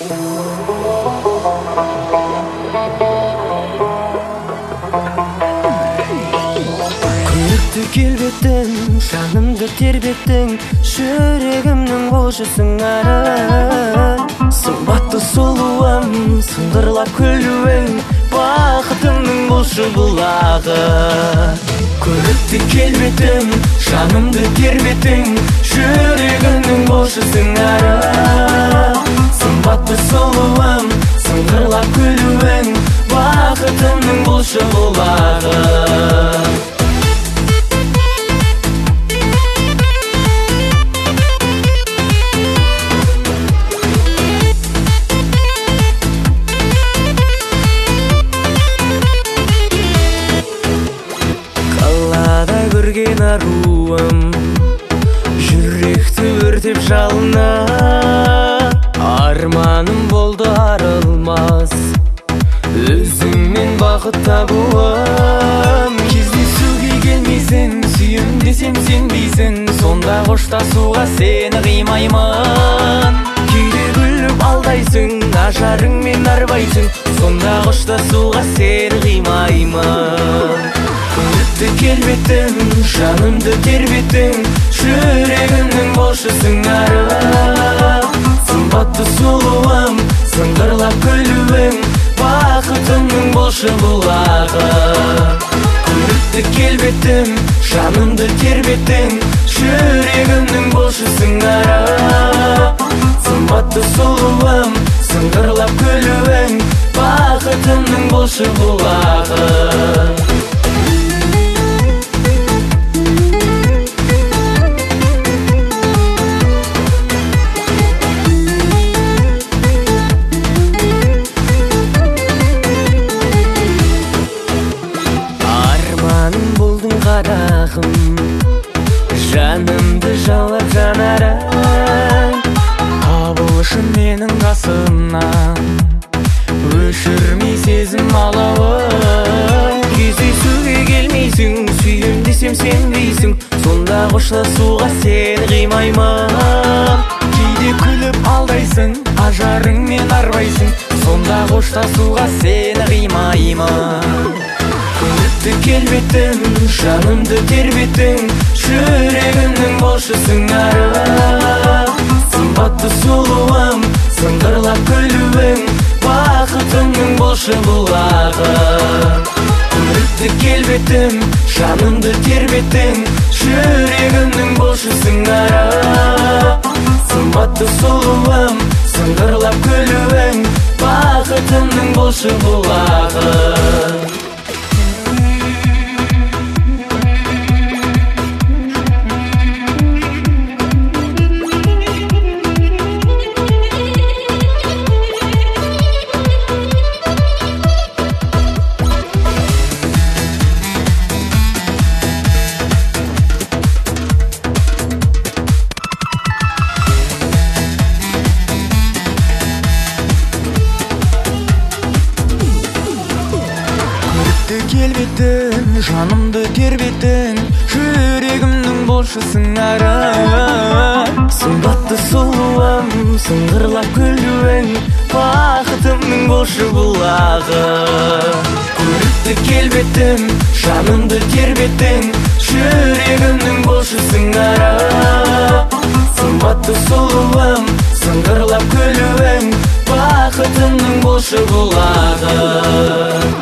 Күнікті келбеттің, жанымды тербеттің, жүрегімнің болшысың ары. Сымбатты сұлуым, сыңғырлап күлуің, бақытымның болшы бұлағы. Күнікті келбеттің, жанымды тербеттің, жүрегімнің болшысың ары. Сымбатты сұлуым, сыңғырлап күлуің, бақытымның болшы бұлағы. Көрген аруым, жүректі өртеп жалына, арманым болды арылмас, өзіңмен бақыт табуым. Кездесуге келмейсің, сүйім десем сенбейсің, сонда қоштасуға сені қимаймын. Кейде күліп алдайсың, ажарыңмен арбайсың, сонда қоштасуға сені қимаймын. Күнікті келбеттің, жанымды тербеттің, жүрегімнің болшысың ары. Сымбатты сұлуым, сыңғырлап күлуің, бақытымның болшы бұлағы. Күнікті келбеттің, жанымды тербеттің, жүрегімнің болшысың ары. Сымбатты сұлуым, сыңғырлап күлуің, бақытымның болшы бұлағы. Жанымды жаулап жанарың, табылышым менің қасымнан, өшірмей сезім алауын. Кездесуге келмейсің, сүйем десем сенбейсің, сонда қоштасуға сені қимаймын. Кейде күліп алдайсың, ажарыңмен арбайсың, сонда қоштасуға сені қимаймын. Күнікті келбеттің, жанымды тербеттің, жүрегімнің болшысың ары. Сымбатты сұлуым, сыңғырлап күлуің, бақытымның болшы бұлағы. Күнікті келбеттің, жанымды тербеттің, жүрегімнің болшысың ары. Сымбатты сұлуым, сыңғырлап күлуің, бақытымның болшы бұлағы. Келбеттің, жанымды тербеттің, жүрегімнің болшысың ары. Сымбатты сұлуым, сыңғырлап күлуің, бақытымның болшы бұлағы. Күнікті келбеттің, жанымды тербеттің, жүрегімнің болшысың ары. Сымбатты сұлуым, сыңғырлап күлуің, бақытымның болшы бұлағы.